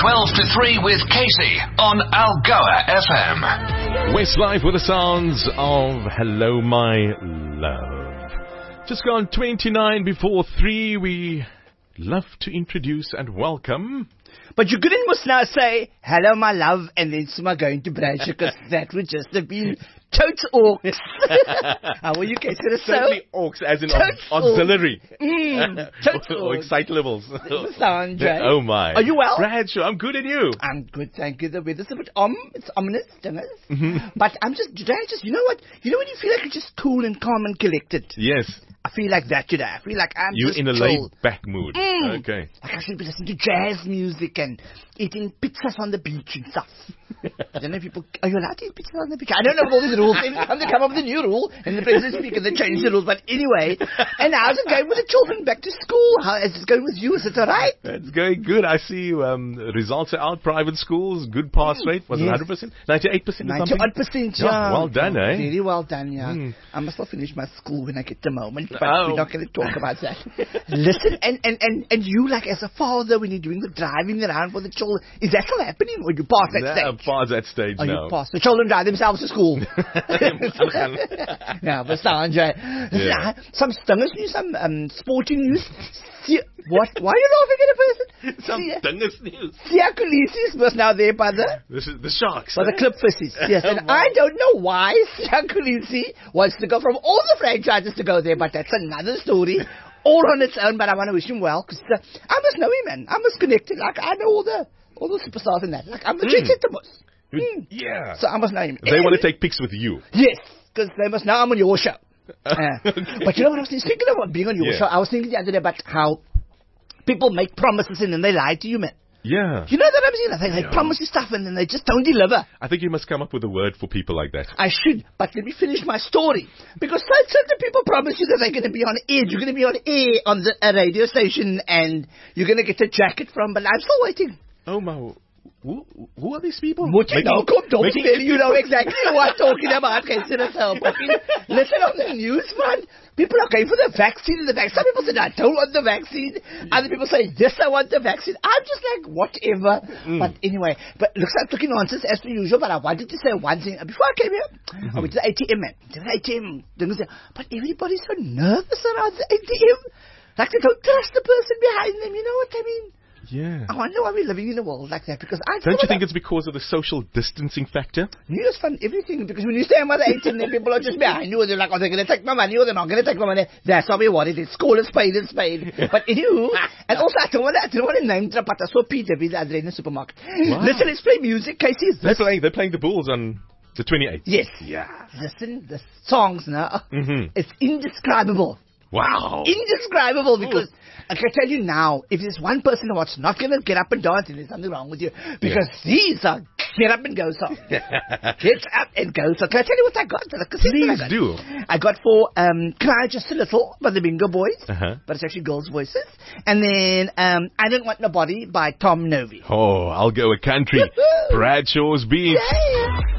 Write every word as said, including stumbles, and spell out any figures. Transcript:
twelve to three with Casey on Algoa F M. Westlife with the sounds of Hello My Love. Just gone twenty-nine before three. We love to introduce and welcome. But you couldn't must now say, hello my love, and then Suma going to Bradshaw, because that would just have been totes orcs. How are you, Casey? Certainly orcs, as in aux- auxiliary. Mm, totes or orcs. excite levels. Sandra. Oh my. Are you well? Bradshaw, I'm good, and you? I'm good, thank you. The weather's a bit um, it's ominous, don't it? Mm-hmm. But I'm just, today I just, you know what? You know when you feel like you're just cool and calm and collected? Yes. I feel like that today. I feel like I'm You're just in a chill. laid-back mood. Mm. Okay. Like I should be listening to jazz music and eating pizzas on the beach and stuff. I don't know if people... Are you allowed to eat pizzas on the beach? I don't know all these rules. Every time they come up with a new rule and the president speaks and they change the rules. But anyway, and how's it going with the children back to school? How is it going with you? Is it all right? It's going good. I see um, results are out. Private schools, good pass rate. Was it Yes. one hundred percent? ninety-eight percent or something? ninety-odd percent, Yeah, yeah. well done, eh? Very well done, yeah. Mm. I must still finish my school when I get the moment, but Oh. we're not going to talk about that. Listen, and, and, and, and you, like, as a father, when you're doing the driving around for the children, is that still happening, or you past that No, stage? past that stage Are now. you past? The children drive themselves to school. No, but Sandra, Yeah. some stingers news, some um, sporting news. See, what? Why are you laughing at a person? Some See, dingus news. Siya Khaleesi was now there by the This is the sharks. by the eh? clip fishes. Yes, and I don't know why Siya Khaleesi wants to go from all the franchises to go there, but that's another story. All on its own, but I want to wish him well, because uh, I must know him, man. I must connect it. Like, I know all the all the superstars in that. Like, I'm the Mm. mm. You- Yeah. So I must know him. They want to take pics with you. Yes, because they must know I'm on your show. Uh, but you know what I was thinking? Speaking of being on your Yeah. show, I was thinking the other day about how people make promises and then they lie to you, man. Yeah. You know that I'm saying? They, they Yeah. promise you stuff and then they just don't deliver. I think you must come up with a word for people like that. I should, but let me finish my story. Because cer- certain people promise you that they're going to be on air. You're going to be on air on the, a radio station and you're going to get a jacket from, but I'm still waiting. Oh my. Who, who are these people? What you know, come don't making- tell you know exactly what I'm talking about. Consider yourself. Listen on the news, man. People are going for the vaccine and the vaccine. Some people say, I don't want the vaccine. Other people say, yes, I want the vaccine. I'm just like, whatever. Mm. But anyway, but looks like talking nonsense as per usual, but I wanted to say one thing. Before I came here, Mm-hmm. I went to the A T M, man. To the A T M. Didn't say, but everybody's so nervous around the A T M. Like they don't trust the person behind them. You know what I mean? Yeah. I wonder why we're living in a world like that, because I Don't you think it's because of the social distancing factor? you just fund everything, because when you stand by the A T M, then people are just behind you, and they're like, oh, they're going to take my money, or they're not going to take my money. That's how we want it. It's called a spade and spade. But anywho, and also, I don't want to, I don't want to name drop, but I saw Peter with the address in the supermarket. Wow. Listen, let's play music. Casey, is They're this? playing, they're playing the Bulls on the twenty-eighth. Yes. Yeah. Listen, the songs now, Mm-hmm. it's indescribable. Wow. Indescribable, because I can tell you now, if there's one person who's not going to get up and dance, then there's something wrong with you. Because these are get up and go songs. Get up and go songs. Can I tell you what I got? The cassette that I Please got? do. I got for um, Cry Just a Little by the Bingo Boys, Uh-huh. but it's actually girls' voices. And then um, I Don't Want Nobody by Tom Novi. Oh, I'll go a country. Woohoo. Bradshaw's Beach. Yeah.